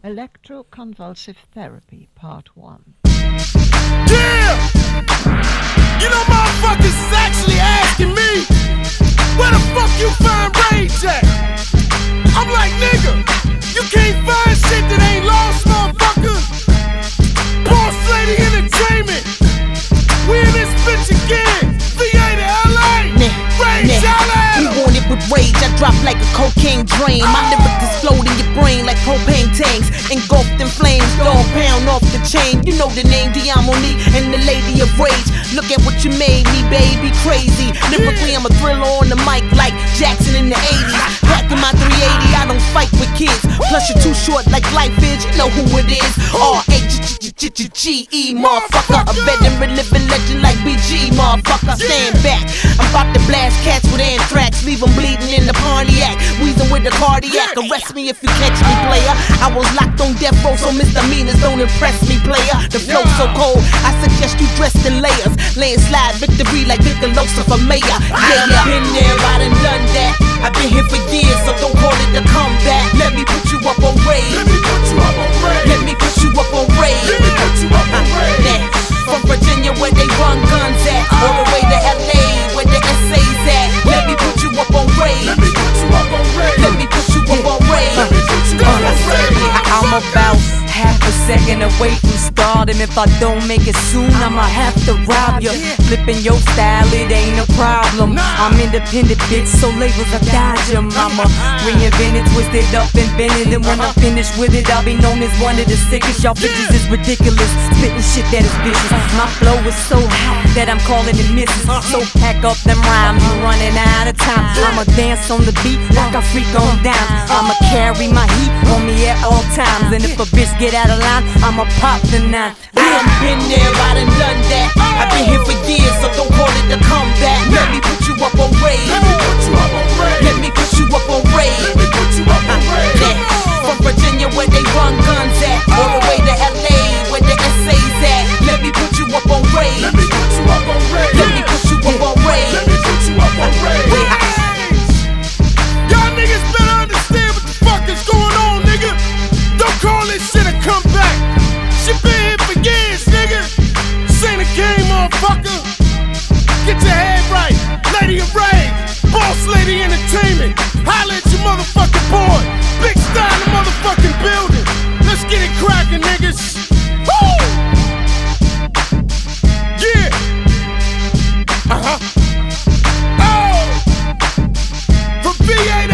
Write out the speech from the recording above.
Electroconvulsive Therapy, Part 1. Yeah! You know motherfuckers is actually asking me, where the fuck you find rage at? I'm like, nigga, you can't find shit that ain't lost, motherfucker. Boss Lady Entertainment, we in this bitch again. VA to LA, rage LA. We want it with rage, I drop like a cocaine drain. My lyrics explode in your brain like propane tanks, engulfed in flames, dog pound off the chain. You know the name Diamoni and the Lady of Rage. Look at what you made me, baby, crazy. Lyrically, I'm a thriller on the mic like Jackson in the 80s. Packing my 380, I don't fight with kids. Plus you're too short like life is, you know who it is. R-H-G-E, motherfucker. A veteran living legend like BG, motherfucker. Stand back, I'm about to blast cats with anthrax, leave them bleeding in the Pontiac, wheezing with the cardiac. Arrest me if you catch me, player. I was locked on death row, so misdemeanors don't impress me, player. The flow so cold, I suggest you dressed in layers. Landslide victory like Victor Losa for mayor. Yeah, yeah. Been there, I done done that. I've been here for years, so don't call it a comeback. Let me put you up on rage. Let me put you up on rage. Let me put you up on rage. Let me put you up on rage. From Virginia where they run guns at, all the way to LA where the SA's at. Let me put you up on rage. Let me put you up on rage. Let me put you up on rage. Let me put you up on rage. I'm about half a second away from stardom. If I don't make it soon, I'ma have to rob you. Flipping your style, it ain't a problem. I'm independent, bitch, so labels I dodge 'em. I'ma reinvent it, twist it up, invent it. And when I'm finished with it, I'll be known as one of the sickest. Y'all bitches is ridiculous, spitting shit that is vicious. My flow is so hot that I'm calling it misses. So pack up them rhymes, you're running out of time. I'ma dance on the beat like I freak on down. I'ma carry my heat on me at all times. And if a bitch get out of line, I'ma pop the 9. I done been there, I done done that. I've been here for years, so don't call it a comeback. Let me put you up on rage. Let me put you up on rage. Let me put you up on rage. Let me put you up on rage. From Virginia where they run guns at, all the way to LA where the SA's at. Let me put you up on rage. Let me put you up on rage. Let me put you up on rage. Let me put you up on rage. Y'all niggas better understand what the fuck is going on, nigga. Don't call this shit a comeback. Shit been here for years, nigga. This ain't a game, motherfucker. Get your head right. Lady of Rage, Boss Lady Entertainment. Holla at your motherfucking boy. Big Star in the motherfucking building. Let's get it crackin', niggas. Woo! Yeah. Uh-huh. Oh! From VA to